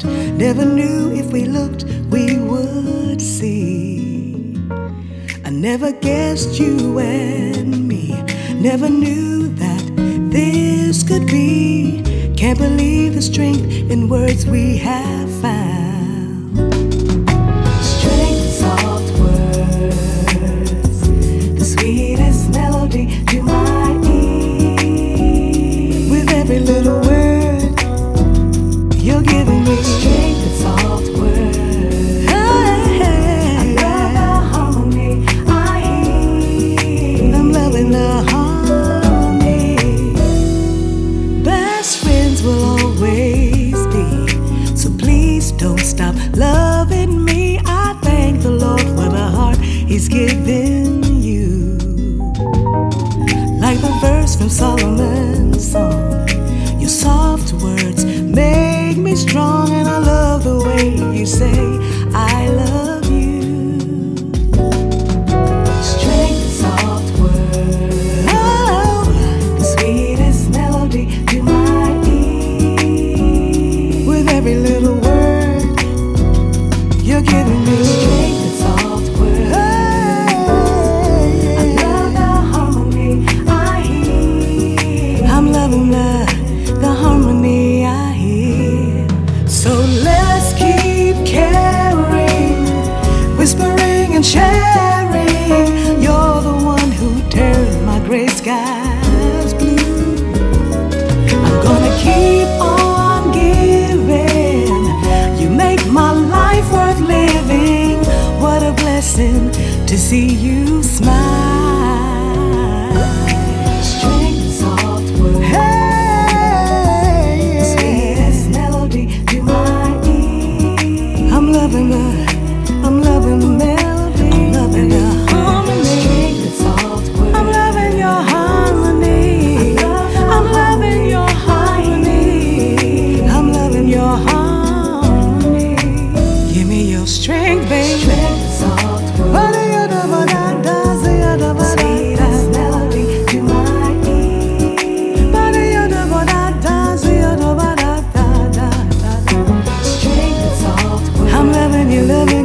that never knew if we looked we would see. I never guessed you and me, never knew that this could be. Can't believe the strength in words we have found. Strength in soft words, the sweetest melody to my ear. With every little word you're giving me, strength in soft words. Hey, I love the harmony I hear. I'm loving the harmony. Best friends will always be, so please don't stop loving me. I thank the Lord for the heart He's given you. Like the verse from Solomon's song, your soft words make me strong, and I love the way you say I love you. Strength in soft words, oh, the sweetest melody to my ear. With every little word you're giving me, strength in soft words. I love the harmony I hear. I'm loving the harmony I hear. So let's keep caring, whispering and sharing. You're the one who turned my gray skies blue. I'm gonna keep on giving. You make my life worth living. What a blessing to see you smile. Strength in soft words, hey, the sweetest melody to my ear. I'm loving the melody. I'm loving the harmony. Strength in soft words, I'm loving your harmony. I'm loving your harmony. I'm loving your harmony. Give me your strength, baby. Strength in soft words, sweetest melody to my ear. Strength in soft words, I'm loving you, loving